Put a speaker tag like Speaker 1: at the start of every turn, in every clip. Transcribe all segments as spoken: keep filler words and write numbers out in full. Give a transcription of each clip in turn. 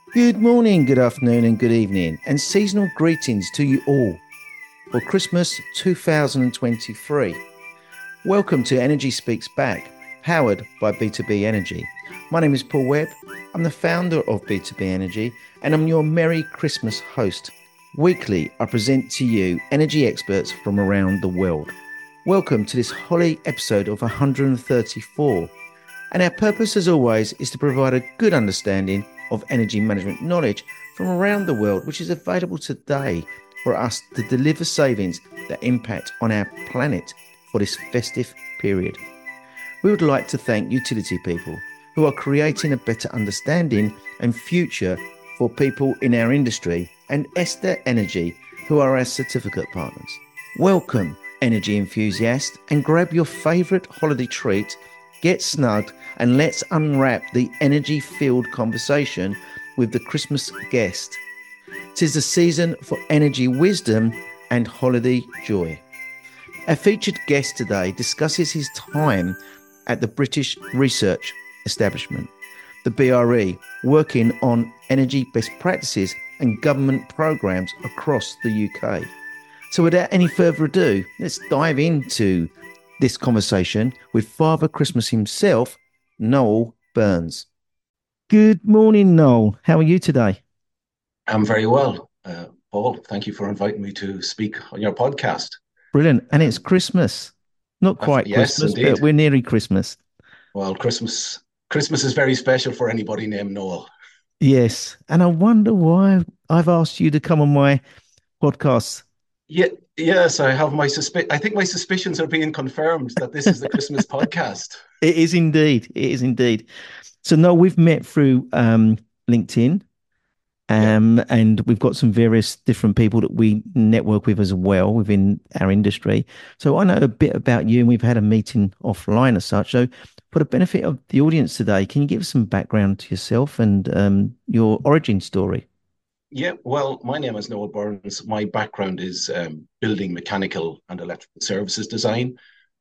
Speaker 1: Good morning, good afternoon, and good evening, and seasonal greetings to you all for Christmas two thousand twenty-three. Welcome to Energy Speaks Back, powered by B two B Energy. My name is Paul Webb. I'm the founder of B two B Energy, and I'm your Merry Christmas host. Weekly, I present to you energy experts from around the world. Welcome to this holly episode of one hundred thirty-four. And our purpose, as always, is to provide a good understanding of energy management knowledge from around the world, which is available today for us to deliver savings that impact on our planet for this festive period. We would like to thank utility people who are creating a better understanding and future for people in our industry, and Esther Energy, who are our certificate partners. Welcome, energy enthusiasts, and grab your favourite holiday treat. Get snug and let's unwrap the energy-filled conversation with the Christmas guest. 'Tis the season for energy wisdom and holiday joy. Our featured guest today discusses his time at the British Research Establishment, the B R E, working on energy best practices and government programs across the U K. So without any further ado, let's dive into this conversation with Father Christmas himself, Noel Burns. Good morning, Noel. How are you today?
Speaker 2: I'm very well, uh, Paul. Thank you for inviting me to speak on your podcast.
Speaker 1: Brilliant. And it's
Speaker 2: Um,
Speaker 1: Christmas. Not
Speaker 2: I've-
Speaker 1: quite
Speaker 2: yes,
Speaker 1: Christmas, but
Speaker 2: indeed.
Speaker 1: we're nearly Christmas.
Speaker 2: Well, Christmas Christmas is very special for anybody named Noel.
Speaker 1: Yes. And I wonder why I've asked you to come on my podcast.
Speaker 2: Yeah, yes, I have my suspi- I think my suspicions are being confirmed that this is the Christmas podcast.
Speaker 1: It is indeed. It is indeed. So, Noel, we've met through um, LinkedIn.
Speaker 2: Yeah.
Speaker 1: Um, and we've got some various different people that we network with as well within our industry. So I know a bit about you, and we've had a meeting offline as such. So, for the benefit of the audience today, can you give us some background to yourself and um, your origin story?
Speaker 2: Yeah, well, my name is Noel Burns. My background is um, building mechanical and electrical services design.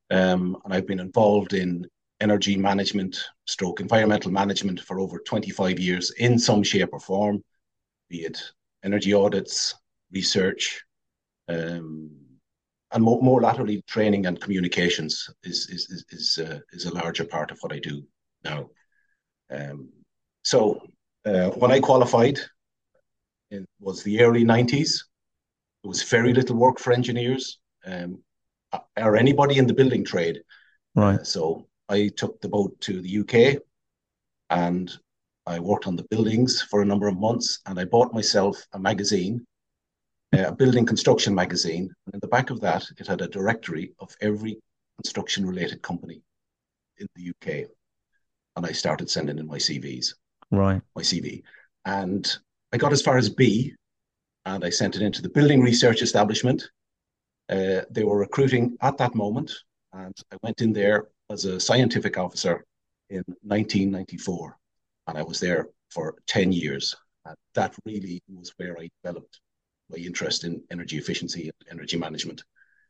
Speaker 2: Um, and I've been involved in energy management, stroke environmental management for over twenty-five years in some shape or form, be it energy audits, research, um, and more, more laterally, training and communications is is is is, uh, is a larger part of what I do now. Um, so uh, when I qualified, it was the early nineties. There was very little work for engineers um, or anybody in the building trade.
Speaker 1: Right.
Speaker 2: Uh, so I took the boat to the U K and I worked on the buildings for a number of months, and I bought myself a magazine, a building construction magazine. And in the back of that, it had a directory of every construction related company in the U K. And I started sending in my C Vs,
Speaker 1: Right.
Speaker 2: my C V. And I got as far as B, and I sent it into the Building Research Establishment. Uh, they were recruiting at that moment, and I went in there as a scientific officer in nineteen ninety-four, and I was there for ten years. And that really was where I developed my interest in energy efficiency and energy management.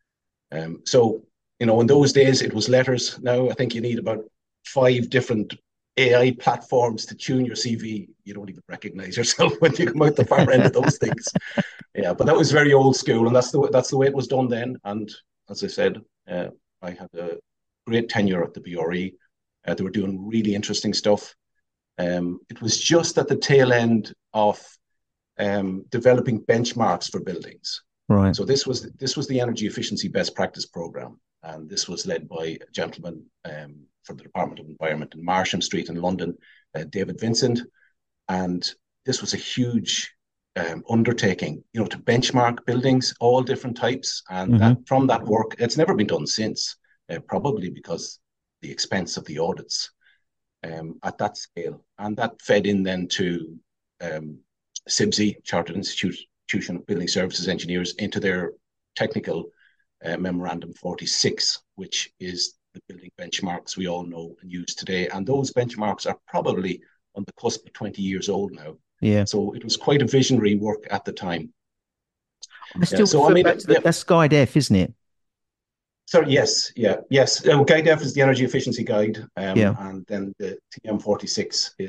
Speaker 2: Um, so, you know, in those days it was letters. Now I think you need about five different A I platforms to tune your C V. You don't even recognize yourself when you come out the far end of those things. Yeah, but that was very old school, and that's the that's the way it was done then. And as I said, uh, I had a great tenure at the B R E. Uh, they were doing really interesting stuff. Um, it was just at the tail end of um, developing benchmarks for buildings.
Speaker 1: Right.
Speaker 2: So this was this was the energy efficiency best practice program, and this was led by a gentleman um, from the Department of Environment in Marsham Street in London, uh, David Vincent, and this was a huge um, undertaking, you know, to benchmark buildings, all different types, and that
Speaker 1: Hmm.
Speaker 2: from that work, it's never been done since, uh, probably because the expense of the audits um, at that scale, and that fed in then to um, C I B S E, Chartered Institution of Building Services Engineers, into their technical uh, memorandum forty-six, which is the building benchmarks we all know and use today. And those benchmarks are probably on the cusp of twenty years old now.
Speaker 1: Yeah.
Speaker 2: So it was quite a visionary work at the time.
Speaker 1: I
Speaker 2: Yeah.
Speaker 1: still
Speaker 2: So I
Speaker 1: refer
Speaker 2: mean,
Speaker 1: back to
Speaker 2: yeah.
Speaker 1: that. That's Sky Def, isn't it?
Speaker 2: Sorry. Yes. Yeah. Yes. Uh, GuideF is the energy efficiency guide, um,
Speaker 1: Yeah.
Speaker 2: and then the T M forty-six is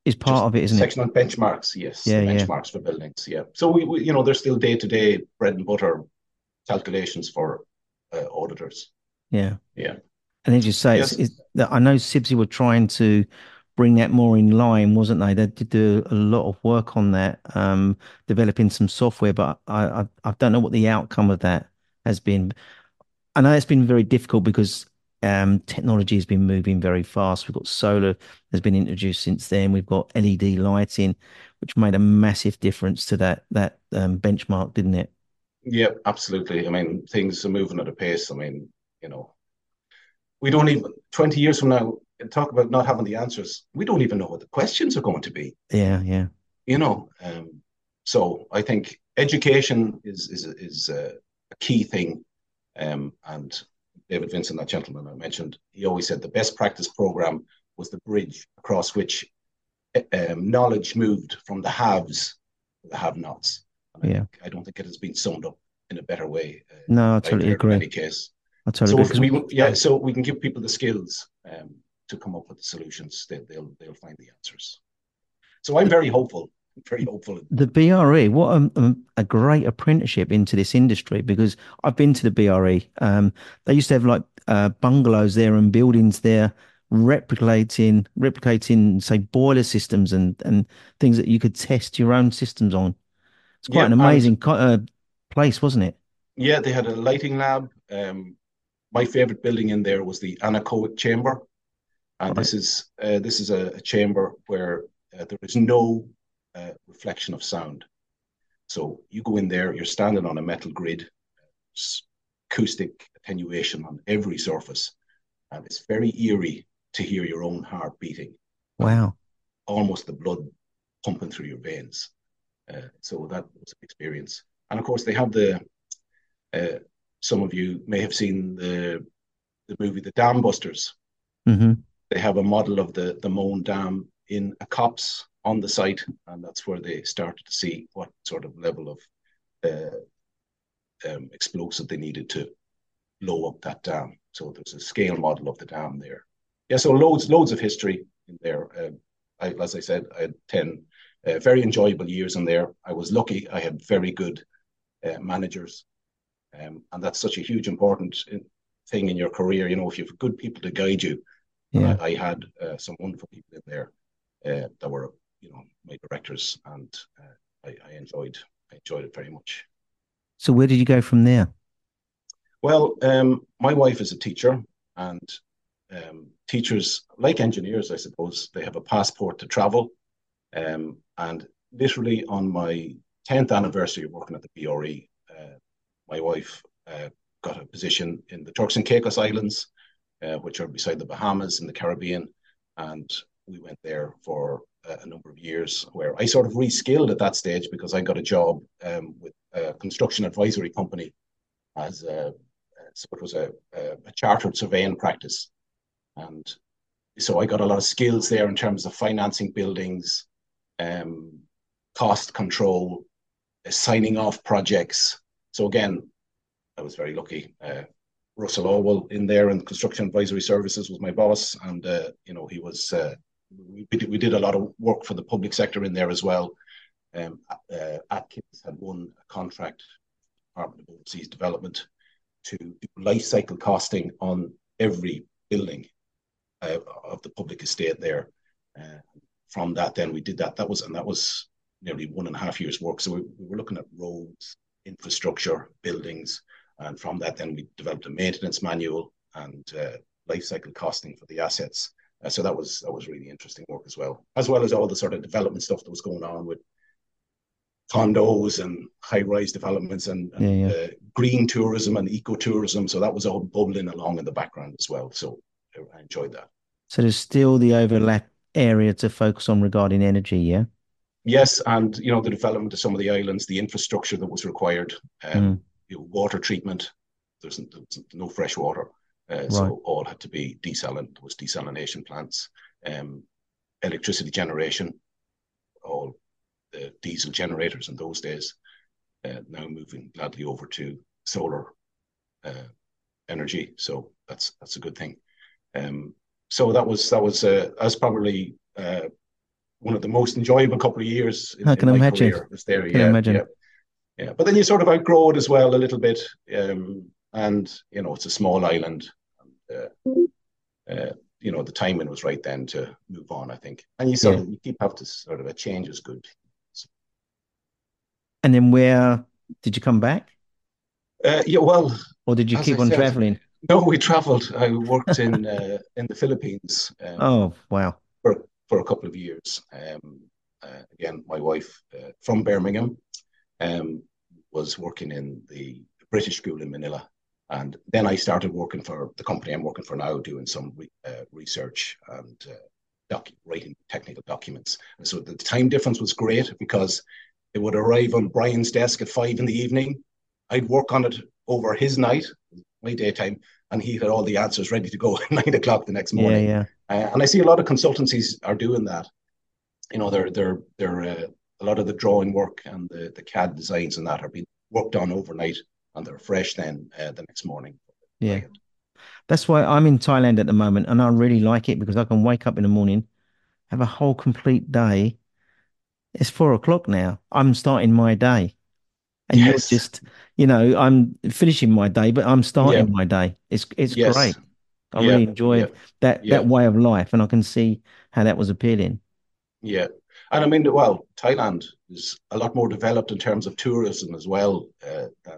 Speaker 1: is part
Speaker 2: Just
Speaker 1: of it, isn't it?
Speaker 2: section on benchmarks, yes,
Speaker 1: Yeah,
Speaker 2: the
Speaker 1: yeah,
Speaker 2: benchmarks for buildings, yeah. So we, we you know, there's still day-to-day bread and butter calculations for uh, auditors.
Speaker 1: yeah.
Speaker 2: Yeah.
Speaker 1: And as you say, it's,
Speaker 2: Yes.
Speaker 1: it's that I know Sibsy were trying to bring that more in line, wasn't they? They did do a lot of work on that, um, developing some software, but I, I I don't know what the outcome of that has been. I know it's been very difficult because um, technology has been moving very fast. We've got solar has been introduced since then. We've got L E D lighting, which made a massive difference to that that um, benchmark, didn't it?
Speaker 2: Yeah, absolutely. I mean, things are moving at a pace. I mean, you know, we don't even twenty years from now talk about not having the answers. We don't even know what the questions are going to be.
Speaker 1: Yeah, yeah,
Speaker 2: You know, um, so I think education is is is a, a key thing. Um, and David Vincent, that gentleman I mentioned, he always said the best practice program was the bridge across which um, knowledge moved from the haves to the have-nots. And I
Speaker 1: yeah.
Speaker 2: think I don't think it has been summed up in a better way uh,
Speaker 1: No, I
Speaker 2: that I've
Speaker 1: totally
Speaker 2: heard in
Speaker 1: agree.
Speaker 2: any case.
Speaker 1: I totally
Speaker 2: So
Speaker 1: agree
Speaker 2: if
Speaker 1: because
Speaker 2: we, yeah, so we can give people the skills um, to come up with the solutions. They, they'll they'll find the answers. So I'm very hopeful, very hopeful.
Speaker 1: the B R E, what a, a, a great apprenticeship into this industry because I've been to the B R E. Um, they used to have like uh, bungalows there and buildings there, replicating replicating say boiler systems and and things that you could test your own systems on. It's quite an
Speaker 2: Yep, and
Speaker 1: amazing co- uh, place, wasn't it?
Speaker 2: yeah, they had a lighting lab. Um, my favorite building in there was the anechoic chamber, and
Speaker 1: Right.
Speaker 2: this is uh, this is a, a chamber where uh, there is no uh, reflection of sound. So you go in there, you're standing on a metal grid, acoustic attenuation on every surface, and it's very eerie to hear your own heart beating and
Speaker 1: Wow.
Speaker 2: almost the blood pumping through your veins. Uh, so that was an experience. And of course, they have the. Uh, some of you may have seen the the movie The Dam Busters.
Speaker 1: Hmm.
Speaker 2: They have a model of the the Moan Dam in a copse on the site, and that's where they started to see what sort of level of uh, um, explosive they needed to blow up that dam. So there's a scale model of the dam there. Yeah, so loads loads of history in there. Um, I, as I said, I had ten uh, very enjoyable years in there. I was lucky; I had very good uh, managers, um, and that's such a huge important uh, thing in your career. You know, if you have good people to guide you, and I,
Speaker 1: Yeah.
Speaker 2: I had uh, some wonderful people in there uh, that were, you know, my directors, and uh, I, I enjoyed I enjoyed it very much.
Speaker 1: So where did you go from there?
Speaker 2: Well, um, my wife is a teacher, and um, teachers, like engineers, I suppose, they have a passport to travel. Um, and literally on my tenth anniversary of working at the B R E, uh, my wife uh, got a position in the Turks and Caicos Islands, uh, which are beside the Bahamas in the Caribbean. And we went there for uh, a number of years where I sort of reskilled at that stage because I got a job um, with a construction advisory company as a, so it was a, a, a chartered surveying practice. And so I got a lot of skills there in terms of financing buildings, um, cost control, uh, signing off projects. So again, I was very lucky. Uh, Russell Orwell in there in construction advisory services was my boss, and uh, you know he was. Uh, we, did, we did a lot of work for the public sector in there as well. Um, uh, Atkins had won a contract, Department of Overseas Development, to do life cycle costing on every building uh, of the public estate there. Uh, from that, then we did that. That was and that was nearly one and a half years' work. So we, we were looking at roads, infrastructure, buildings, and from that, then we developed a maintenance manual and uh, life cycle costing for the assets. Uh, so that was that was really interesting work as well, as well as all the sort of development stuff that was going on with condos and high-rise developments and,
Speaker 1: Yeah,
Speaker 2: and
Speaker 1: yeah.
Speaker 2: uh, green tourism and ecotourism. So that was all bubbling along in the background as well. So I enjoyed that.
Speaker 1: So there's still the overlap area to focus on regarding energy, yeah?
Speaker 2: Yes, and you know the development of some of the islands, the infrastructure that was required, um,
Speaker 1: Mm,
Speaker 2: you know, water treatment. There's, there's no fresh water, uh,
Speaker 1: right.
Speaker 2: so all had to be desalined. There was desalination plants, um, electricity generation, all the diesel generators in those days. Uh, now moving gladly over to solar uh, energy, so that's that's a good thing. Um, so that was that was uh, that's probably uh, one of the most enjoyable couple of years in,
Speaker 1: I
Speaker 2: in
Speaker 1: can
Speaker 2: my
Speaker 1: imagine.
Speaker 2: career was there.
Speaker 1: Can
Speaker 2: Yeah, yeah,
Speaker 1: imagine.
Speaker 2: yeah. But then you sort of outgrow it as well a little bit. Um, and, you know, it's a small island. And, uh, uh, you know, the timing was right then to move on, I think. And you sort
Speaker 1: Yeah.
Speaker 2: of, you keep have to sort of, a change is good.
Speaker 1: And then where did you come back,
Speaker 2: Uh, yeah, well,
Speaker 1: or did you
Speaker 2: as I
Speaker 1: keep on
Speaker 2: said,
Speaker 1: traveling?
Speaker 2: no, we traveled. I worked in uh, in the Philippines um,
Speaker 1: Oh, wow.
Speaker 2: for for a couple of years. Um, uh, again, my wife uh, from Birmingham um, was working in the British school in Manila, and then I started working for the company I'm working for now, doing some re- uh, research and uh, doc- writing technical documents. And so the time difference was great because it would arrive on Brian's desk at five in the evening. I'd work on it over his night, my daytime, and he had all the answers ready to go at nine o'clock the next
Speaker 1: Yeah,
Speaker 2: morning.
Speaker 1: yeah.
Speaker 2: Uh, and I see a lot of consultancies are doing that. You know, they're they're they're uh, a lot of the drawing work and the the C A D designs and that are being worked on overnight, and they're fresh then uh, the next morning.
Speaker 1: Yeah. That's why I'm in Thailand at the moment, and I really like it because I can wake up in the morning, have a whole complete day. It's four o'clock now. I'm starting my day, and you're
Speaker 2: Yes.
Speaker 1: just, you know, I'm finishing my day, but I'm
Speaker 2: Yeah.
Speaker 1: starting my day. It's it's
Speaker 2: Yes.
Speaker 1: great. I
Speaker 2: Yeah.
Speaker 1: really
Speaker 2: Yeah.
Speaker 1: enjoyed that
Speaker 2: Yeah.
Speaker 1: that way of life, and I can see how that was appealing.
Speaker 2: Yeah. And I mean, well, Thailand is a lot more developed in terms of tourism as well uh, than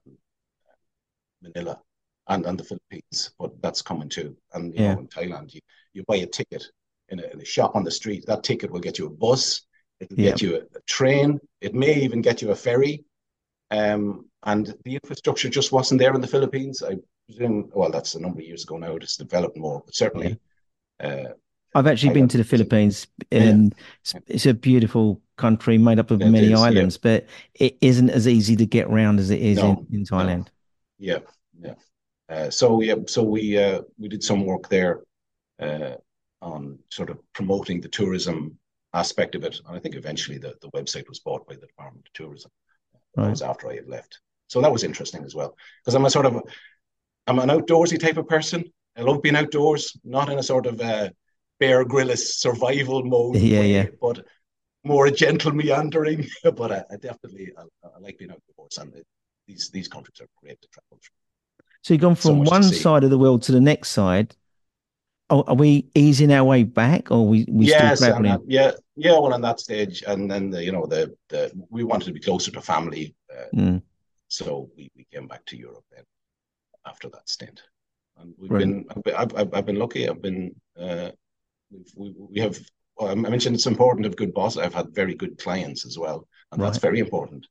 Speaker 2: Manila and, and the Philippines, but that's coming too. And, you
Speaker 1: Yeah,
Speaker 2: know, in Thailand, you, you buy a ticket in a, in a shop on the street. That ticket will get you a bus, it'll
Speaker 1: yeah.
Speaker 2: get you a, a train, it may even get you a ferry. Um, and the infrastructure just wasn't there in the Philippines. I presume, well, that's a number of years ago now, it's developed more, but
Speaker 1: Yeah.
Speaker 2: certainly uh,
Speaker 1: I've actually been
Speaker 2: Thailand
Speaker 1: to the
Speaker 2: is in,
Speaker 1: Philippines,
Speaker 2: yeah,
Speaker 1: and it's, it's a beautiful country made up of
Speaker 2: it
Speaker 1: many
Speaker 2: is, yeah.
Speaker 1: islands, but it isn't as easy to get around as it is in,
Speaker 2: No,
Speaker 1: in
Speaker 2: no,
Speaker 1: Thailand.
Speaker 2: yeah, yeah. Uh, so yeah, so we uh, we did some work there uh, on sort of promoting the tourism aspect of it, and I think eventually the, the website was bought by the Department of Tourism. That
Speaker 1: Right.
Speaker 2: was after I had left, so that was interesting as well because I'm a sort of I'm an outdoorsy type of person. I love being outdoors, not in a sort of uh, Bear Grylls survival mode
Speaker 1: Yeah, yeah.
Speaker 2: way, but more a gentle meandering. But I, I definitely I, I like being outdoors, and it, these these countries are great to travel through.
Speaker 1: So you've gone
Speaker 2: So
Speaker 1: from
Speaker 2: much to
Speaker 1: one
Speaker 2: see.
Speaker 1: side of the world to the next side. Oh, are we easing our way back, or are we we still
Speaker 2: Yes, and uh,
Speaker 1: traveling?
Speaker 2: yeah, yeah. Well, on that stage, and then the, you know the the we wanted to be closer to family, uh,
Speaker 1: Mm,
Speaker 2: so we, we came back to Europe then after that stint, and we've
Speaker 1: brilliant.
Speaker 2: been I've I've, I've been lucky. I've been uh, we've, we we have. Well, I mentioned it's important to have good boss. I've had very good clients as well, and that's
Speaker 1: Right.
Speaker 2: very important.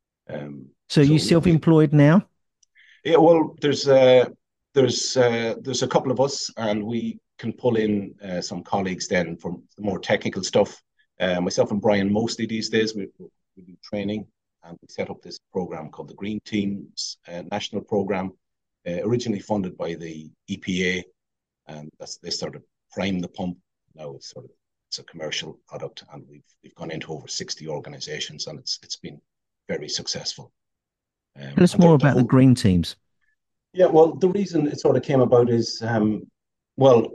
Speaker 2: Um,
Speaker 1: So
Speaker 2: so
Speaker 1: you
Speaker 2: we we
Speaker 1: self-employed now?
Speaker 2: yeah. Well, there's uh, there's uh, there's a couple of us, and we can pull in uh, some colleagues then for the more technical stuff. Uh, myself and Brian mostly these days we, we do training, and we set up this program called the Green Teams uh, National Program, uh, originally funded by the E P A, and that's they sort of prime the pump. Now it's sort of it's a commercial product, and we've we've gone into over sixty organisations, and it's it's been very successful.
Speaker 1: Tell
Speaker 2: Um,
Speaker 1: us
Speaker 2: and the,
Speaker 1: more
Speaker 2: the
Speaker 1: about the
Speaker 2: whole
Speaker 1: green teams.
Speaker 2: yeah, well, the reason it sort of came about is, um, well,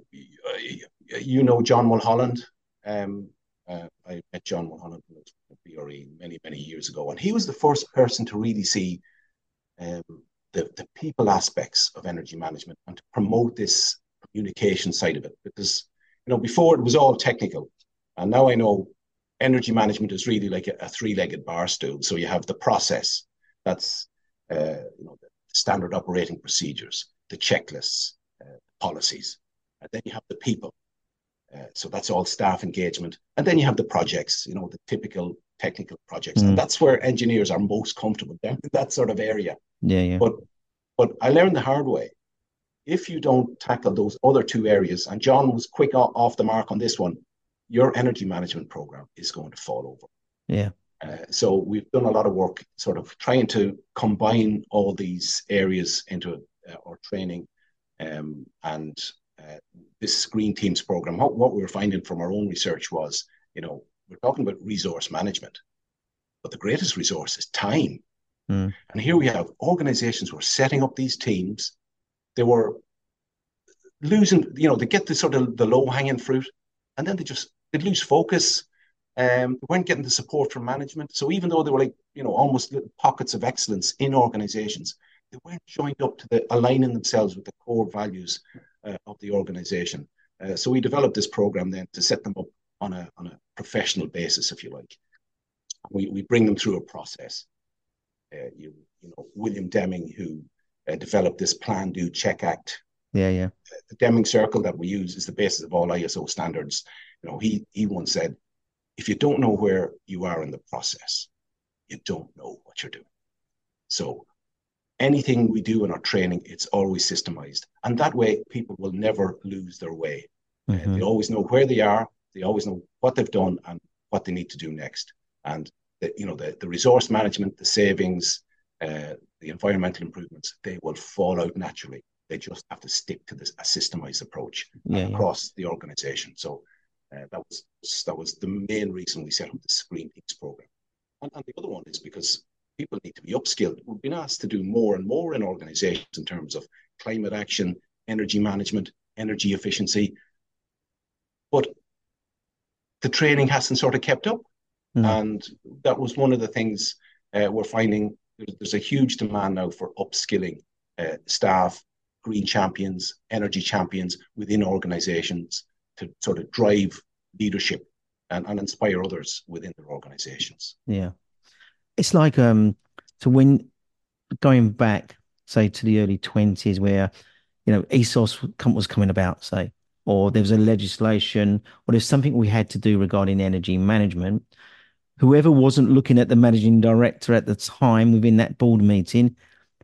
Speaker 2: you know John Mulholland. Um, uh, I met John Mulholland at B R E many, many years ago, and he was the first person to really see um, the, the people aspects of energy management and to promote this communication side of it. Because, you know, before it was all technical, and now I know energy management is really like a, a three-legged bar stool. So you have the process, that's uh, you know the standard operating procedures, the checklists, uh, policies, and then you have the people. Uh, so that's all staff engagement, and then you have the projects. You know the typical technical projects, and
Speaker 1: Mm,
Speaker 2: that's where engineers are most comfortable. They're in that sort of area.
Speaker 1: yeah, yeah,
Speaker 2: But but I learned the hard way. If you don't tackle those other two areas, and John was quick off the mark on this one, your energy management program is going to fall over.
Speaker 1: yeah.
Speaker 2: Uh, so we've done a lot of work sort of trying to combine all these areas into uh, our training um, and uh, this Green Teams program. What, what we were finding from our own research was, you know, we're talking about resource management, but the greatest resource is time.
Speaker 1: Mm,
Speaker 2: And here we have organizations who are setting up these teams. They were losing, you know, they get the sort of the low hanging fruit, and then they just they lose focus. Um, they weren't getting the support from management. So even though they were like, you know, almost little pockets of excellence in organizations, they weren't joined up to the aligning themselves with the core values uh, of the organization. Uh, so we developed this program then to set them up on a on a professional basis, if you like. We we bring them through a process. Uh, you you know William Deming, who uh, developed this Plan, Do, Check, Act.
Speaker 1: Yeah, yeah.
Speaker 2: The Deming Circle that we use is the basis of all I S O standards. You know, he he once said, if you don't know where you are in the process, you don't know what you're doing. So anything we do in our training, it's always systemized. And that way, people will never lose their way. Uh,
Speaker 1: Mm-hmm.
Speaker 2: they always know where they are. They always know what they've done and what they need to do next. And the, you know, the, the resource management, the savings, uh, the environmental improvements, they will fall out naturally. They just have to stick to this a systemized approach
Speaker 1: Yeah, yeah.
Speaker 2: across the organization. So uh, that was that was the main reason we set up the Green Peaks program. And, and the other one is because people need to be upskilled. We've been asked to do more and more in organizations in terms of climate action, energy management, energy efficiency. But the training hasn't sort of kept up.
Speaker 1: No.
Speaker 2: And that was one of the things uh, we're finding. There's a huge demand now for upskilling uh, staff, green champions, energy champions within organizations to sort of drive leadership and, and inspire others within their organizations.
Speaker 1: Yeah. It's like um so when going back, say, to the early twenties where, you know, E S O S was coming about, say, or there was a legislation or there's something we had to do regarding energy management. Whoever wasn't looking at the managing director at the time within that board meeting,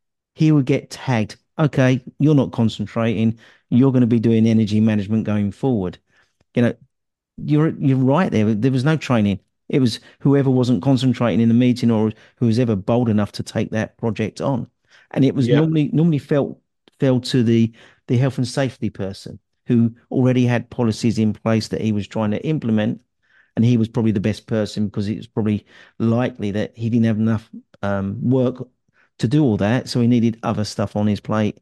Speaker 1: he would get tagged. Okay, you're not concentrating. You're going to be doing energy management going forward. You know, you're you're right there. There was no training. It was whoever wasn't concentrating in the meeting or who was ever bold enough to take that project on. And it was
Speaker 2: Yeah,
Speaker 1: normally normally felt fell to the the health and safety person who already had policies in place that he was trying to implement. And he was probably the best person because it was probably likely that he didn't have enough um, work to do all that. So he needed other stuff on his plate.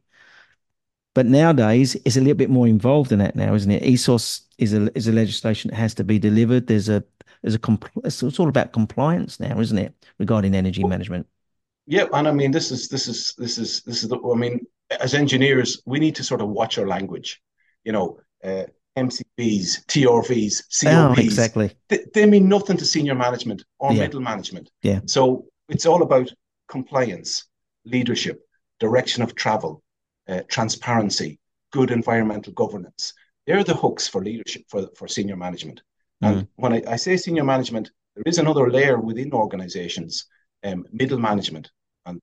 Speaker 1: But nowadays, it's a little bit more involved in that now, isn't it? E S O S is a is a legislation that has to be delivered. There's a there's a compl- it's all about compliance now, isn't it, regarding energy management?
Speaker 2: yeah, and I mean, this is this is this is this is the. I mean, as engineers, we need to sort of watch our language. You know, uh, M C Bs, T R Vs,
Speaker 1: Oh,
Speaker 2: C O Ps.
Speaker 1: exactly.
Speaker 2: They, they mean nothing to senior management or
Speaker 1: Yeah,
Speaker 2: middle management.
Speaker 1: yeah.
Speaker 2: So it's all about compliance, leadership, direction of travel, uh, transparency, good environmental governance. They're the hooks for leadership for for senior management. And
Speaker 1: Mm,
Speaker 2: when I, I say senior management, there is another layer within organizations, um, middle management. And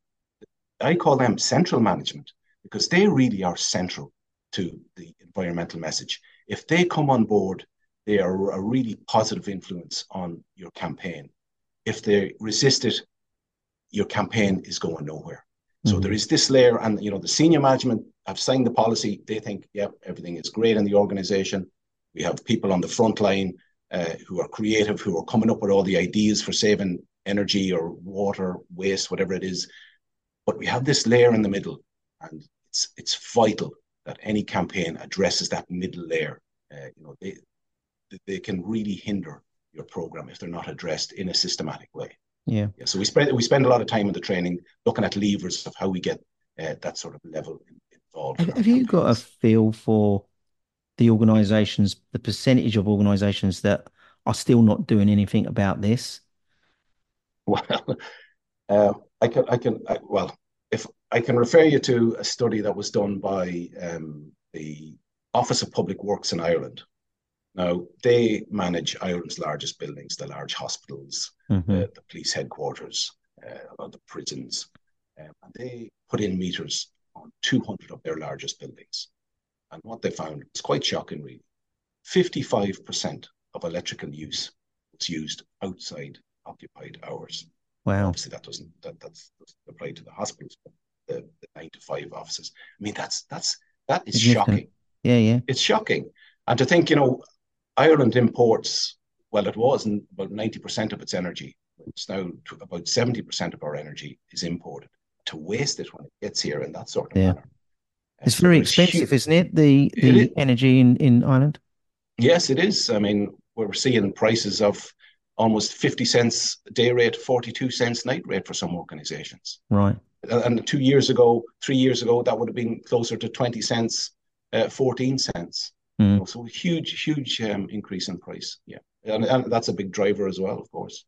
Speaker 2: I call them central management because they really are central to the environmental message. If they come on board, they are a really positive influence on your campaign. If they resist it, your campaign is going nowhere. So there
Speaker 1: mhm.
Speaker 2: is this layer, and you know the senior management have signed the policy. They think, yeah, everything is great in the organization. We have people on the front line uh, who are creative, who are coming up with all the ideas for saving energy or water, waste, whatever it is. But we have this layer in the middle, and it's it's vital that any campaign addresses that middle layer. Uh, you know, they they can really hinder your program if they're not addressed in a systematic way.
Speaker 1: Yeah.
Speaker 2: Yeah, so we spend we spend a lot of time in the training looking at levers of how we get uh, that sort of level involved
Speaker 1: Have,
Speaker 2: in our
Speaker 1: have you got a
Speaker 2: campaigns.
Speaker 1: feel for the organizations, the percentage of organizations that are still not doing anything about this?
Speaker 2: Well, uh, I can I can I, well if I can refer you to a study that was done by um, the Office of Public Works in Ireland. Now they manage Ireland's largest buildings, the large hospitals,
Speaker 1: Hmm.
Speaker 2: the, the police headquarters, uh, the prisons, um, and they put in meters on two hundred of their largest buildings. And what they found was quite shocking, really. fifty-five percent of electrical use was used outside occupied hours. Now,
Speaker 1: Wow.
Speaker 2: obviously, that doesn't that that's, doesn't apply to the hospitals, but the, the nine to five offices. I mean, that's that's that is
Speaker 1: Significant.
Speaker 2: shocking.
Speaker 1: Yeah, yeah.
Speaker 2: It's shocking, and to think, you know, Ireland imports well, it was about ninety percent of its energy. It's now about seventy percent of our energy is imported. To waste it when it gets here in that sort of
Speaker 1: Yeah.
Speaker 2: manner. Uh,
Speaker 1: It's
Speaker 2: so
Speaker 1: very
Speaker 2: there is huge.
Speaker 1: expensive, isn't it? The
Speaker 2: It is,
Speaker 1: the energy in in Ireland.
Speaker 2: yes, it is. I mean, we're seeing prices of almost fifty cents day rate, forty-two cents night rate for some organizations.
Speaker 1: Right.
Speaker 2: And two years ago, three years ago, that would have been closer to twenty cents, uh, fourteen cents. You
Speaker 1: Mm.
Speaker 2: know, so a huge, huge um, increase in price. Yeah. And, and that's a big driver as well, of course.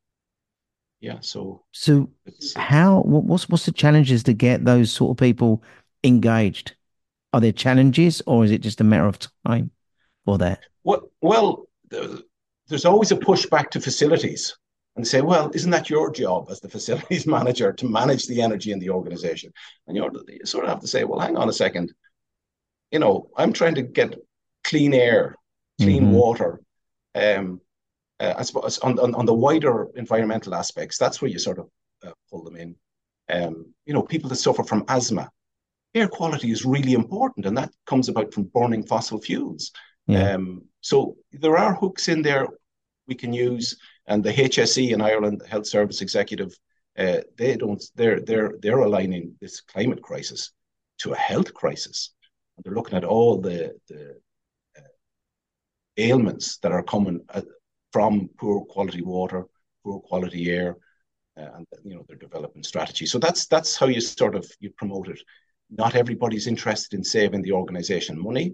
Speaker 2: Yeah. So
Speaker 1: So
Speaker 2: it's, it's,
Speaker 1: how what, what's what's the challenges to get those sort of people engaged? Are there challenges or is it just a matter of time for that?
Speaker 2: well, well, there's always a pushback to facilities and say, well, isn't that your job as the facilities manager to manage the energy in the organization? And you sort of have to say, well, hang on a second. You know, I'm trying to get clean air, clean
Speaker 1: Hmm.
Speaker 2: water. Um, uh, I suppose on, on, on the wider environmental aspects, that's where you sort of uh, pull them in. Um, you know, people that suffer from asthma, air quality is really important, and that comes about from burning fossil fuels.
Speaker 1: Yeah.
Speaker 2: Um, so there are hooks in there we can use, and the H S E in Ireland, the Health Service Executive, uh, they don't. They're they're they're aligning this climate crisis to a health crisis. And they're looking at all the the uh, ailments that are coming uh, from poor quality water, poor quality air, uh, and you know they're developing strategy. So that's that's how you sort of you promote it. Not everybody's interested in saving the organization money.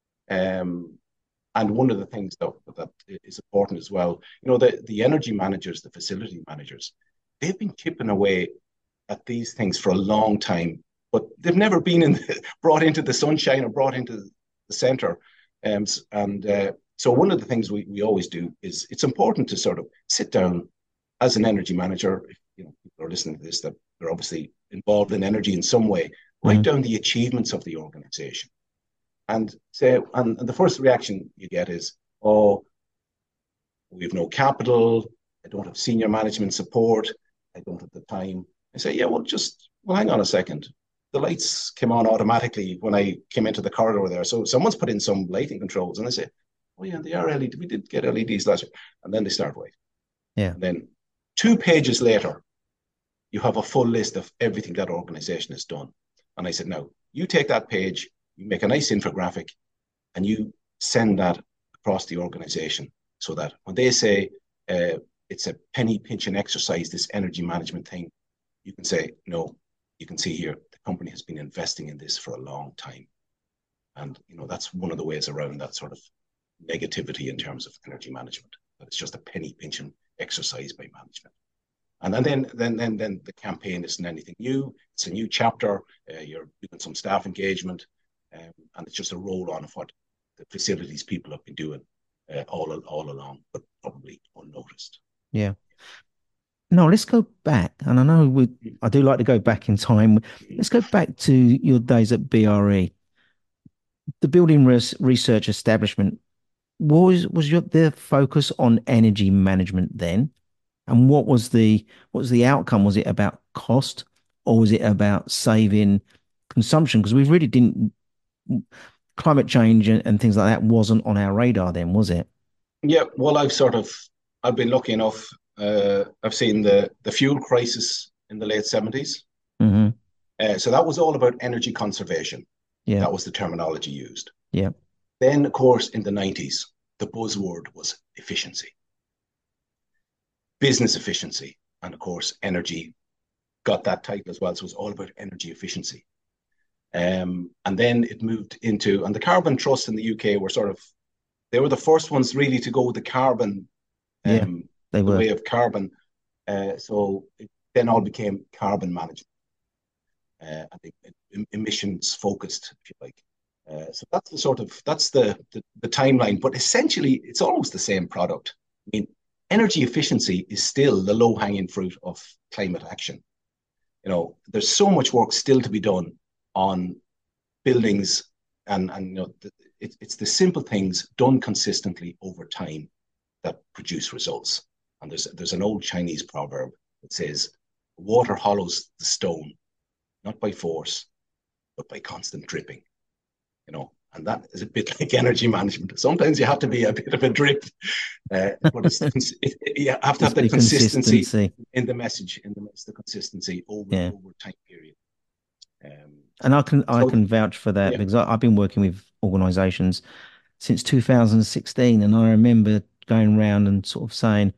Speaker 2: Um, and one of the things that, that is important as well, you know, the, the energy managers, the facility managers, they've been chipping away at these things for a long time, but they've never been in the, brought into the sunshine or brought into the center. Um, and uh, so one of the things we, we always do is it's important to sort of sit down as an energy manager. If you know people are listening to this, that they're obviously involved in energy in some way, write
Speaker 1: Mm.
Speaker 2: down the achievements of the organization and say, and, and the first reaction you get is, oh, we have no capital, I don't have senior management support, I don't have the time. I say, yeah, well, just, well, hang on a second. The lights came on automatically when I came into the corridor there. So someone's put in some lighting controls and I say, oh, yeah, they are L E D. We did get L E Ds last year. And then they start waiting.
Speaker 1: Yeah.
Speaker 2: And then two pages later, you have a full list of everything that organization has done. And I said, now, you take that page, you make a nice infographic, and you send that across the organization so that when they say uh, it's a penny pinching exercise, this energy management thing, you can say, no, you can see here, the company has been investing in this for a long time. And, you know, that's one of the ways around that sort of negativity in terms of energy management, that it's just a penny pinching exercise by management. And then, then, then, then the campaign isn't anything new. It's a new chapter. Uh, you're doing some staff engagement, um, and it's just a roll on of what the facilities people have been doing uh, all all along, but probably unnoticed.
Speaker 1: Yeah. No, let's go back. And I know we, I do like to go back in time. Let's go back to your days at B R E, the Building Res Research Establishment. Was was your their focus on energy management then? And what was the what was the outcome? Was it about cost or was it about saving consumption? Because we really didn't climate change and, and things like that wasn't on our radar then, was it?
Speaker 2: Yeah, well, I've sort of I've been lucky enough. Uh, I've seen the the fuel crisis in the late seventies.
Speaker 1: Hmm.
Speaker 2: Uh, so that was all about energy conservation.
Speaker 1: Yeah.
Speaker 2: That was the terminology used.
Speaker 1: Yeah.
Speaker 2: Then, of course, in the nineties, the buzzword was efficiency, business efficiency, and of course, energy got that title as well. So it was all about energy efficiency. Um, and then it moved into, and the Carbon Trust in the U K were sort of, they were the first ones really to go with the carbon,
Speaker 1: Yeah.
Speaker 2: um,
Speaker 1: They
Speaker 2: the
Speaker 1: were.
Speaker 2: way of carbon. Uh, so it then all became carbon management, uh, I think emissions focused, if you like. Uh, so that's the sort of that's the, the the timeline, but essentially it's almost the same product. I mean, energy efficiency is still the low hanging fruit of climate action. You know, there's so much work still to be done on buildings, and and you know, the, it, it's the simple things done consistently over time that produce results. And there's there's an old Chinese proverb that says, "Water hollows the stone, not by force, but by constant dripping." You know, and that is a bit like energy management. Sometimes you have to be a bit of a drip, uh, but it's the, it, it, you have to
Speaker 1: It's
Speaker 2: have the
Speaker 1: the
Speaker 2: consistency
Speaker 1: consistency.
Speaker 2: in the message, in the, the consistency over
Speaker 1: Yeah.
Speaker 2: over time period. Um,
Speaker 1: And I can I
Speaker 2: so
Speaker 1: can vouch for that
Speaker 2: yeah,
Speaker 1: because I, I've been working with organizations since two thousand sixteen, and I remember going around and sort of saying,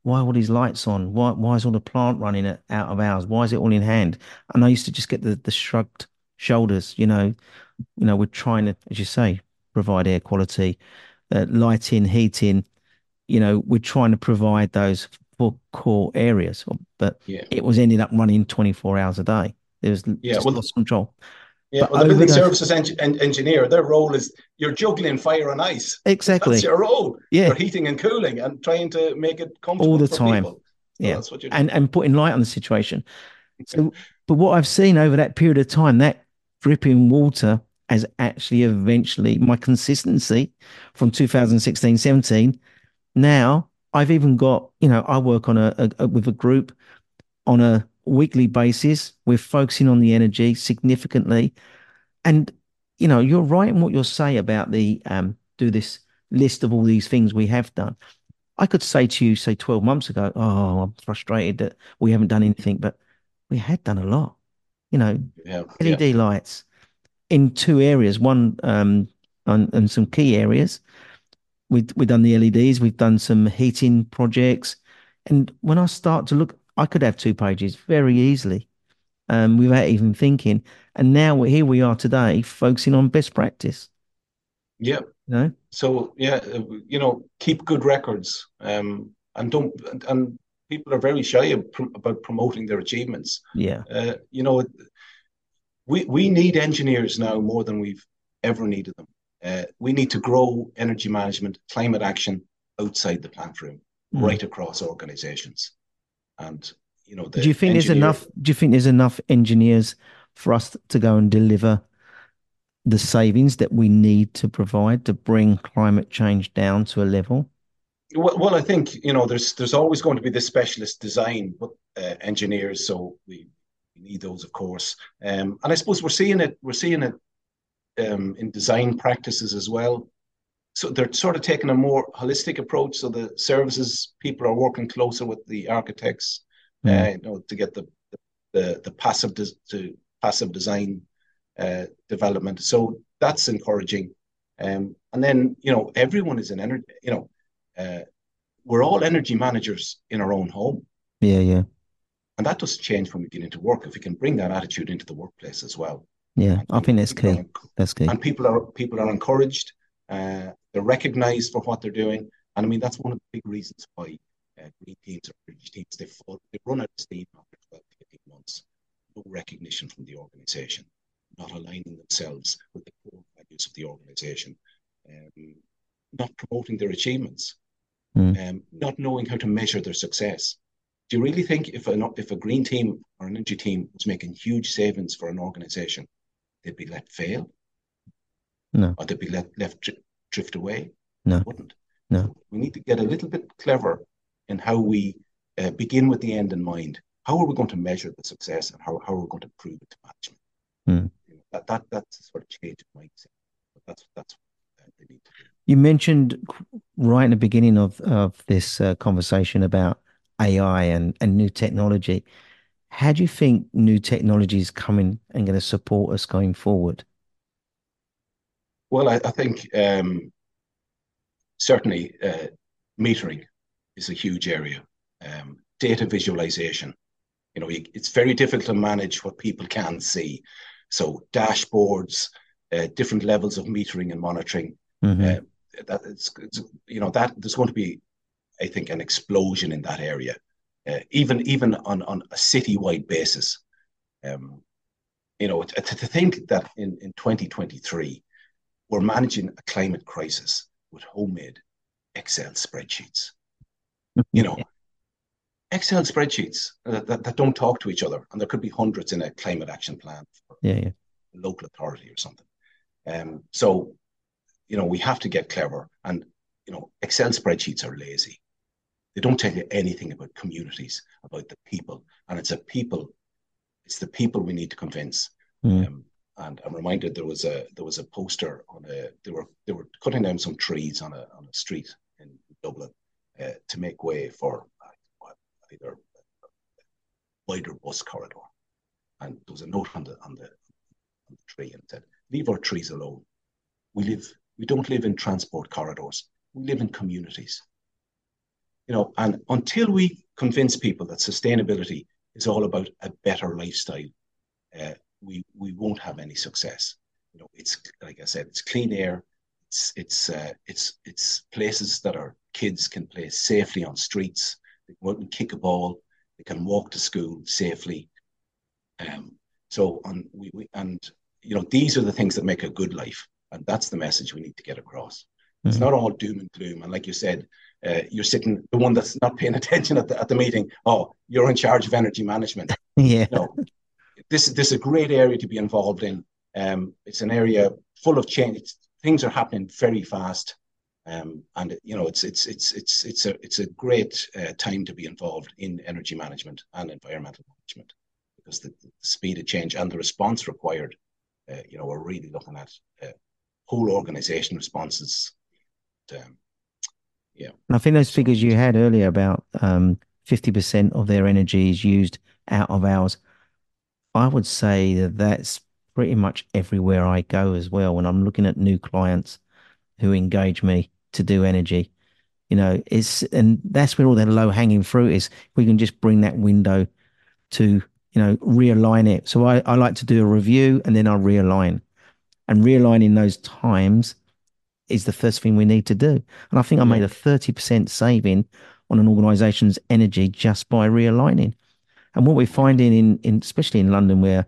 Speaker 1: why are all these lights on? Why why is all the plant running at, out of hours? Why is it all in hand? And I used to just get the the shrugged shoulders, you know, you know, we're trying to, as you say, provide air quality, uh, lighting, heating, you know, we're trying to provide those for core areas, but
Speaker 2: Yeah,
Speaker 1: it was ended up running twenty-four hours a day. There was
Speaker 2: yeah.
Speaker 1: just
Speaker 2: Well,
Speaker 1: lost control.
Speaker 2: yeah.
Speaker 1: But
Speaker 2: Well, the
Speaker 1: over
Speaker 2: building
Speaker 1: the,
Speaker 2: services en- en- engineer, their role is you're juggling fire and ice. That's
Speaker 1: exactly,
Speaker 2: your role.
Speaker 1: yeah,
Speaker 2: You're heating and cooling and trying to make it
Speaker 1: all
Speaker 2: comfortable
Speaker 1: the
Speaker 2: for
Speaker 1: time.
Speaker 2: people. So
Speaker 1: Yeah.
Speaker 2: that's what you're
Speaker 1: And
Speaker 2: doing.
Speaker 1: and putting light on the situation. So, but what I've seen over that period of time, that dripping water has actually eventually, my consistency from two thousand sixteen, seventeen, now I've even got, you know, I work on a, a, a with a group on a weekly basis. We're focusing on the energy significantly. And, you know, you're right in what you'll say about the, um, do this list of all these things we have done. I could say to you, say twelve months ago, oh, I'm frustrated that we haven't done anything, but we had done a lot. You know,
Speaker 2: Yeah, yeah,
Speaker 1: L E D lights in two areas, one um on, on some key areas. We've we've done the L E Ds, we've done some heating projects. And when I start to look, I could have two pages very easily, um, without even thinking. And now we're here we are today, focusing on best practice.
Speaker 2: yeah.
Speaker 1: You know?
Speaker 2: So yeah, uh, you know, keep good records, um, and don't and, and people are very shy of, about promoting their achievements.
Speaker 1: Yeah.
Speaker 2: Uh, you know, we we need engineers now more than we've ever needed them. Uh, we need to grow energy management, climate action outside the plant room,
Speaker 1: Mm.
Speaker 2: right across organizations. And you know,
Speaker 1: Do
Speaker 2: the
Speaker 1: you think there's
Speaker 2: engineer.
Speaker 1: enough? Do you think there's enough engineers for us to go and deliver the savings that we need to provide to bring climate change down to a level?
Speaker 2: Well, well, I think you know there's there's always going to be this specialist design uh, engineers, so we, we need those, of course. Um, and I suppose we're seeing it we're seeing it um, in design practices as well. So they're sort of taking a more holistic approach. So the services people are working closer with the architects,
Speaker 1: Mm.
Speaker 2: uh, you know, to get the the, the passive des- to passive design uh, development. So that's encouraging. Um, and then you know everyone is an energy. You know, uh, we're all energy managers in our own home,
Speaker 1: Yeah, yeah,
Speaker 2: and that doesn't change when we get into work. If we can bring that attitude into the workplace as well,
Speaker 1: yeah.
Speaker 2: and,
Speaker 1: I
Speaker 2: and
Speaker 1: think that's
Speaker 2: people
Speaker 1: key.
Speaker 2: are
Speaker 1: That's key.
Speaker 2: and people are people are encouraged. Uh, they're recognised for what they're doing, and I mean that's one of the big reasons why uh, green teams or energy teams they fall, they run out of steam after twelve to eighteen months. No recognition from the organisation, not aligning themselves with the core values of the organisation, um, not promoting their achievements,
Speaker 1: Mm.
Speaker 2: um, not knowing how to measure their success. Do you really think if a if a green team or an energy team was making huge savings for an organisation, they'd be let fail?
Speaker 1: No,
Speaker 2: Or they'd be let, left drift away? They
Speaker 1: no,
Speaker 2: wouldn't.
Speaker 1: no.
Speaker 2: So we need to get a little bit clever in how we uh, begin with the end in mind. How are we going to measure the success, and how, how are we going to prove it to management?
Speaker 1: Mm.
Speaker 2: You know, that, that that's a sort of change of mindset. But that's that's what uh, they need to do.
Speaker 1: You mentioned right in the beginning of of this uh, conversation about A I and and new technology. How do you think new technology is coming and going to support us going forward?
Speaker 2: Well, I, I think um, certainly uh, metering is a huge area. Um, data visualization. You know, it's very difficult to manage what people can see. So dashboards, uh, different levels of metering and monitoring.
Speaker 1: Hmm.
Speaker 2: Uh, that it's, it's, you know that there's going to be, I think, an explosion in that area, uh, even even on on a citywide basis. Um, you know, to, to think that in in twenty twenty-three we're managing a climate crisis with homemade Excel spreadsheets. You know,
Speaker 1: Yeah,
Speaker 2: Excel spreadsheets uh, that, that don't talk to each other, and there could be hundreds in a climate action plan for
Speaker 1: yeah, yeah.
Speaker 2: a local authority or something. Um, so, you know, we have to get clever. And, you know, Excel spreadsheets are lazy. They don't tell you anything about communities, about the people. And it's a people, it's the people we need to convince.
Speaker 1: Mm.
Speaker 2: Um, and I'm reminded there was a there was a poster on a they were they were cutting down some trees on a on a street in Dublin uh, to make way for uh, either wider bus corridor. And there was a note on the on the, on the tree and it said, "Leave our trees alone. We live. We don't live in transport corridors. We live in communities." You know, and until we convince people that sustainability is all about a better lifestyle, uh, we we won't have any success. You know, it's like I said, it's clean air. It's it's uh, it's it's places that our kids can play safely on streets. They can go out and kick a ball. They can walk to school safely. Um, so on we, we and you know these are the things that make a good life, and that's the message we need to get across. It's
Speaker 1: Mhm.
Speaker 2: not all doom and gloom. And like you said, uh, you're sitting the one that's not paying attention at the at the meeting. Oh, you're in charge of energy management.
Speaker 1: Yeah.
Speaker 2: No, this this is a great area to be involved in. Um, it's an area full of change. It's, things are happening very fast, um, and you know it's it's it's it's it's a it's a great uh, time to be involved in energy management and environmental management because the, the speed of change and the response required. Uh, you know, we're really looking at uh, whole organization responses. Um, yeah,
Speaker 1: And I think those
Speaker 2: so
Speaker 1: figures you had earlier about um, fifty percent of their energy is used out of hours. I would say that that's pretty much everywhere I go as well. When I'm looking at new clients who engage me to do energy, you know, it's, and that's where all the low hanging fruit is. We can just bring that window to, you know, realign it. So I, I like to do a review and then I realign. And realigning those times is the first thing we need to do. And I think I
Speaker 2: yeah,
Speaker 1: made a thirty percent saving on an organization's energy just by realigning. And what we're
Speaker 2: right.
Speaker 1: finding in, in especially in London, where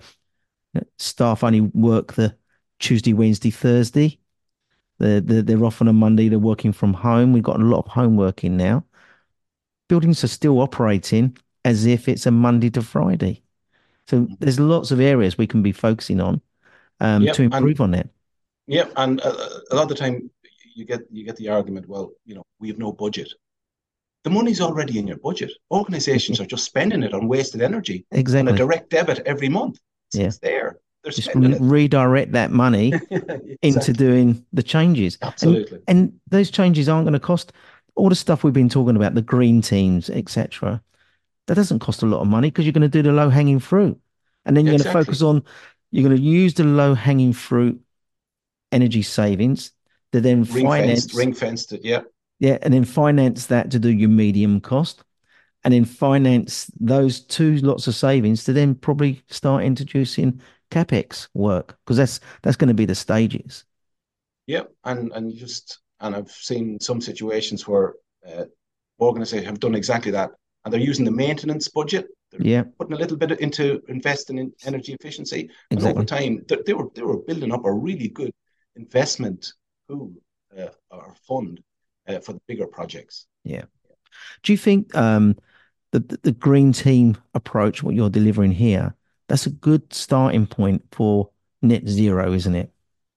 Speaker 1: staff only work the Tuesday, Wednesday, Thursday, they're, they're, they're off on a Monday, they're working from home. We've got a lot of home working now. Buildings are still operating as if it's a Monday to Friday. So there's lots of areas we can be focusing on um, to
Speaker 2: Yep, and
Speaker 1: improve on that.
Speaker 2: yep, and uh, a lot of the time you get you get the argument. Well, you know, we have no budget. The money's already in your budget. Organizations are just spending it on wasted energy on a
Speaker 1: Exactly.
Speaker 2: direct debit every month. It's,
Speaker 1: Yeah.
Speaker 2: it's there. They're
Speaker 1: Just
Speaker 2: spending
Speaker 1: re-
Speaker 2: it.
Speaker 1: redirect that money into
Speaker 2: Exactly.
Speaker 1: doing the changes. And
Speaker 2: Absolutely.
Speaker 1: and those changes aren't going to cost all the stuff we've been talking about, the green teams, et cetera. That doesn't cost a lot of money because you're going to do the low hanging fruit. And then you're going to focus
Speaker 2: Exactly.
Speaker 1: on, you're going to use the low hanging fruit energy savings to then
Speaker 2: Ring fenced,
Speaker 1: finance,
Speaker 2: ring fenced it. Yeah.
Speaker 1: yeah, and then finance that to do your medium cost. And then finance those two lots of savings to then probably start introducing capex work because that's that's going to be the stages.
Speaker 2: Yeah. And and you just and I've seen some situations where uh, organizations have done exactly that, and they're using the maintenance budget. They're
Speaker 1: Yeah,
Speaker 2: putting a little bit into investing in energy efficiency, and over
Speaker 1: exactly.
Speaker 2: time, they, they were they were building up a really good investment pool uh, or fund uh, for the bigger projects.
Speaker 1: Yeah. Do you think um, the the the green team approach, what you're delivering here, that's a good starting point for net zero, isn't it?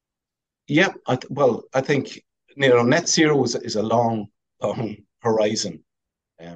Speaker 2: Yeah, I th- well, I think you know net zero is is a long, long horizon, um,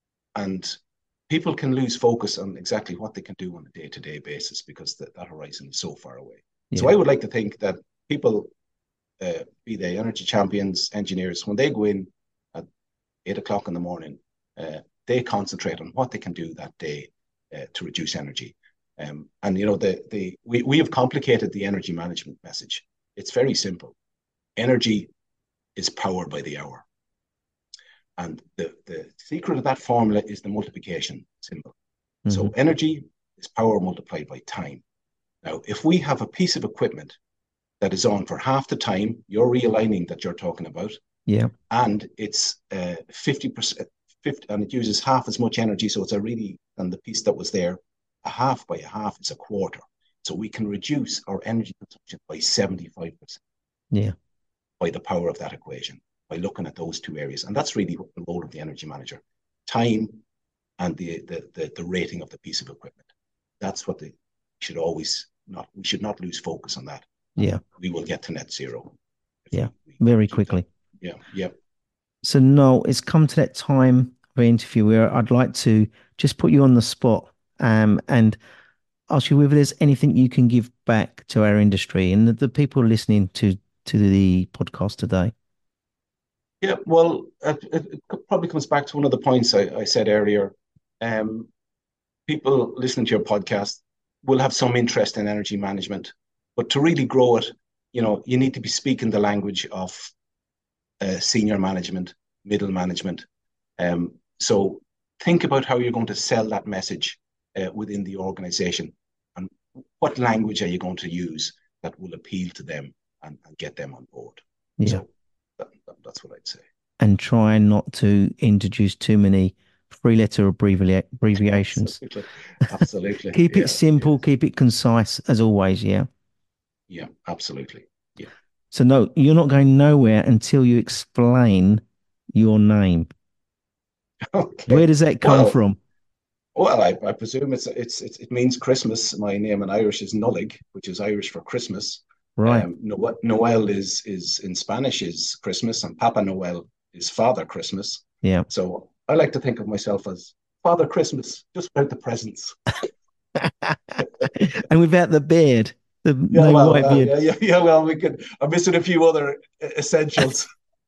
Speaker 2: and people can lose focus on exactly what they can do on a day to day basis because that, that horizon is so far away. So
Speaker 1: Yeah.
Speaker 2: I would like to think that people, uh, be they energy champions, engineers, when they go in at eight o'clock in the morning, uh, they concentrate on what they can do that day uh, to reduce energy. Um, and you know, the the we we have complicated the energy management message. It's very simple. Energy is power by the hour. And the, the secret of that formula is the multiplication symbol. So
Speaker 1: Hmm.
Speaker 2: energy is power multiplied by time. Now, if we have a piece of equipment that is on for half the time, you're realigning that you're talking about,
Speaker 1: Yeah.
Speaker 2: and it's uh, fifty percent, fifty, and it uses half as much energy. So it's a really, and the piece that was there, a half by a half is a quarter. So we can reduce our energy consumption by seventy-five percent
Speaker 1: Yeah.
Speaker 2: by the power of that equation, by looking at those two areas. And that's really the role of the energy manager: time and the, the, the, the rating of the piece of equipment. That's what they should always not, we should not lose focus on that. And
Speaker 1: Yeah.
Speaker 2: we will get to net zero if
Speaker 1: Yeah.
Speaker 2: we, we
Speaker 1: Very
Speaker 2: keep that.
Speaker 1: quickly.
Speaker 2: Yeah, yeah.
Speaker 1: So, Noel, it's come to that time of the interview where I'd like to just put you on the spot um, and ask you whether there's anything you can give back to our industry and the, the people listening to to the podcast today.
Speaker 2: Yeah, well, it, it probably comes back to one of the points I, I said earlier. Um, People listening to your podcast will have some interest in energy management, but to really grow it, you know, you need to be speaking the language of uh, senior management, middle management. Um, so think about how you're going to sell that message uh, within the organization, and what language are you going to use that will appeal to them and, and get them on board.
Speaker 1: Yeah.
Speaker 2: So that, that, that's what I'd say.
Speaker 1: And try not to introduce too many three letter abbrevi- abbreviations.
Speaker 2: Absolutely. Absolutely.
Speaker 1: Keep it
Speaker 2: Yeah.
Speaker 1: simple,
Speaker 2: Yes.
Speaker 1: keep it concise as always. Yeah.
Speaker 2: Yeah. Absolutely. Yeah.
Speaker 1: So, no, you're not going nowhere until you explain your name.
Speaker 2: Okay.
Speaker 1: Where does that come
Speaker 2: Well,
Speaker 1: from?
Speaker 2: well, I, I presume it's, it's it's it means Christmas. My name in Irish is Nullig, which is Irish for Christmas.
Speaker 1: Right.
Speaker 2: Um, Noel, Noel is is in Spanish is Christmas, and Papa Noel is Father Christmas.
Speaker 1: Yeah.
Speaker 2: So I like to think of myself as Father Christmas, just without the presents.
Speaker 1: And without the beard, the
Speaker 2: Yeah,
Speaker 1: no
Speaker 2: well,
Speaker 1: white
Speaker 2: uh,
Speaker 1: beard.
Speaker 2: yeah, yeah, yeah. Well, we could. I'm missing a few other essentials.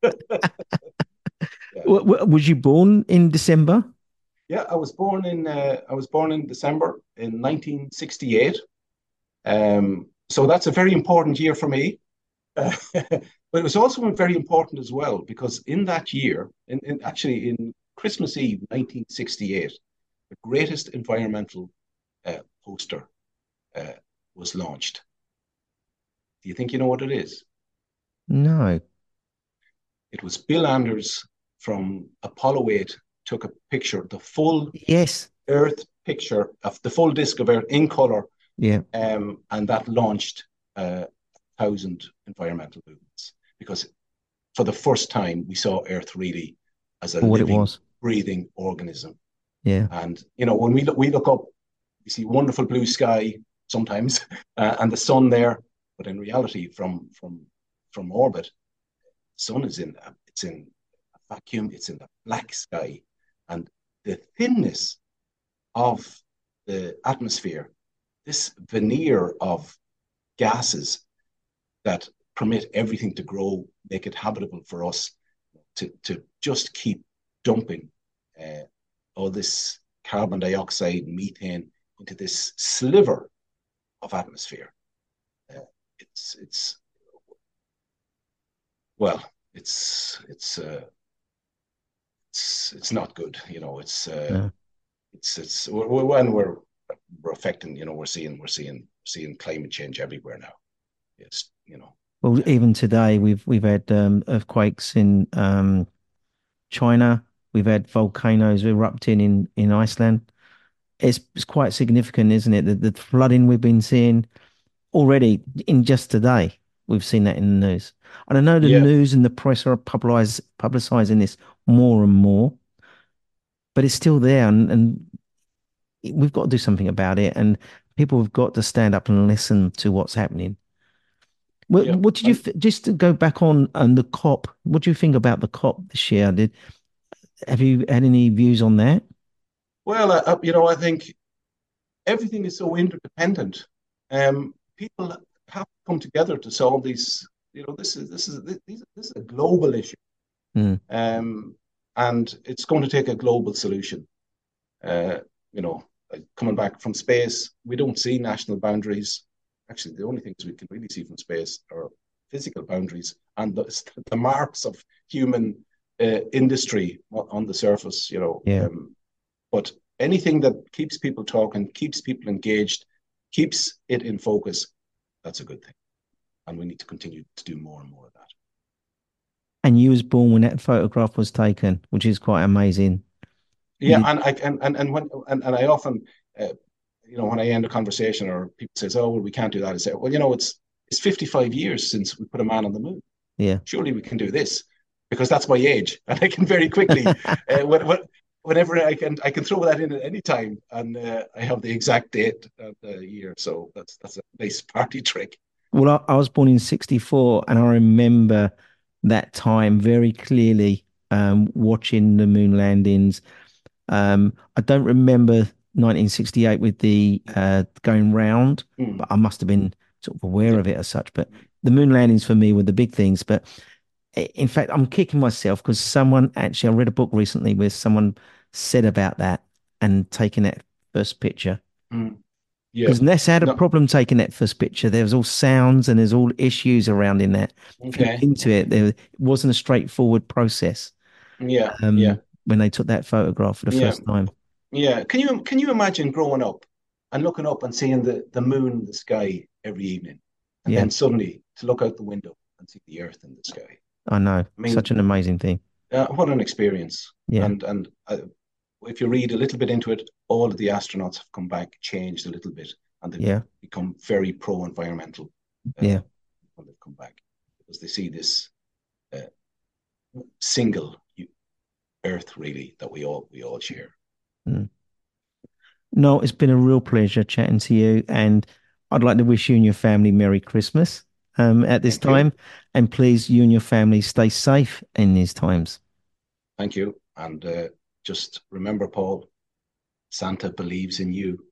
Speaker 2: Yeah,
Speaker 1: W- w- Was you born in December?
Speaker 2: yeah. I was born in uh, I was born in December in nineteen sixty-eight. Um, so that's a very important year for me. Uh, but it was also very important as well because in that year, in, in actually in Christmas Eve, nineteen sixty-eight, the greatest environmental uh, poster uh, was launched. Do you think you know what it is?
Speaker 1: No.
Speaker 2: It was Bill Anders from Apollo eight took a picture, the full
Speaker 1: Yes.
Speaker 2: Earth picture of the full disk of Earth in color,
Speaker 1: Yeah.
Speaker 2: um, and that launched uh, a thousand environmental movements because for the first time we saw Earth really as a
Speaker 1: For what it
Speaker 2: living,
Speaker 1: was.
Speaker 2: breathing organism.
Speaker 1: Yeah.
Speaker 2: And you know, when we look, we look up, we see wonderful blue sky sometimes uh, and the sun there, but in reality, from from from orbit, the sun is in it's in a vacuum, it's in the black sky, and the thinness of the atmosphere, this veneer of gases that permit everything to grow, make it habitable for us to, to just keep dumping uh, all this carbon dioxide, methane into this sliver of atmosphere. Uh, it's it's well, it's it's uh, it's it's not good. You know, it's uh,
Speaker 1: No.
Speaker 2: it's it's when we're we're affecting. You know, we're seeing we're seeing seeing climate change everywhere now. It's you know.
Speaker 1: Well,
Speaker 2: Um,
Speaker 1: even today we've we've had um, earthquakes in um, China. We've had volcanoes erupting in in Iceland. It's, it's quite significant, isn't it? The, the flooding we've been seeing already in just today. We've seen that in the news. And I know the
Speaker 2: yeah,
Speaker 1: news and the press are publicize, publicizing this more and more, but it's still there, and, and we've got to do something about it. And people have got to stand up and listen to what's happening. What,
Speaker 2: yeah.
Speaker 1: what did you
Speaker 2: And
Speaker 1: th- just to go back on on the COP? What do you think about the COP this year? Did have you had any views on that?
Speaker 2: well, uh, you know, I think everything is so interdependent. Um, people have to come together to solve these. You know, this is this is this, this is a global issue,
Speaker 1: Mm,
Speaker 2: um, and it's going to take a global solution. Uh, you know, like coming back from space, we don't see national boundaries. Actually, the only things we can really see from space are physical boundaries and the, the marks of human uh, industry on the surface. You know,
Speaker 1: yeah.
Speaker 2: um, but anything that keeps people talking, keeps people engaged, keeps it in focus, that's a good thing. And we need to continue to do more and more of that.
Speaker 1: And you was born when that photograph was taken, which is quite amazing. You
Speaker 2: Yeah,
Speaker 1: did,
Speaker 2: and I and and and when and, and I often, uh, you know, when I end a conversation or people says, "Oh, well, we can't do that," I say, "Well, you know, it's it's fifty-five years since we put a man on the moon.
Speaker 1: yeah.
Speaker 2: Surely we can do this because that's my age, and I can very quickly, uh, when, when, whenever I can, I can throw that in at any time, and uh, I have the exact date of the year. So that's that's a nice party trick.
Speaker 1: Well, I, I was born in sixty-four, and I remember that time very clearly, um, watching the moon landings. Um, I don't remember nineteen sixty-eight with the uh, going round, but
Speaker 2: Mm,
Speaker 1: I must have been sort of aware
Speaker 2: yeah.
Speaker 1: of it as such. But the moon landings for me were the big things. But i- in fact, I'm kicking myself because someone actually, I read a book recently where someone said about that and taking that first picture.
Speaker 2: Mm, yeah.
Speaker 1: Because NASA had a
Speaker 2: No.
Speaker 1: problem taking that first picture. There was all sounds and there's all issues around in that. If you look
Speaker 2: Okay.
Speaker 1: into it,
Speaker 2: Okay.
Speaker 1: there it wasn't a straightforward process.
Speaker 2: Yeah.
Speaker 1: Um,
Speaker 2: Yeah.
Speaker 1: when they took that photograph for the
Speaker 2: Yeah,
Speaker 1: first time.
Speaker 2: yeah. Can you can you imagine growing up and looking up and seeing the the moon in the sky every evening, and
Speaker 1: Yeah,
Speaker 2: then suddenly to look out the window and see the Earth in the sky?
Speaker 1: I know.
Speaker 2: I
Speaker 1: Such
Speaker 2: mean,
Speaker 1: an amazing thing.
Speaker 2: uh, what an experience!
Speaker 1: Yeah,
Speaker 2: And and uh, if you read a little bit into it, all of the astronauts have come back, changed a little bit, and they've
Speaker 1: yeah,
Speaker 2: become very pro-environmental uh,
Speaker 1: yeah.
Speaker 2: when they've come back because they see this uh, single Earth, really, that we all we all share.
Speaker 1: Mm. No, it's been a real pleasure chatting to you, and I'd like to wish you and your family Merry Christmas um, at this
Speaker 2: Thank you,
Speaker 1: time, and please, you and your family stay safe in these times.
Speaker 2: thank you, and uh, just remember, Paul, Santa believes in you.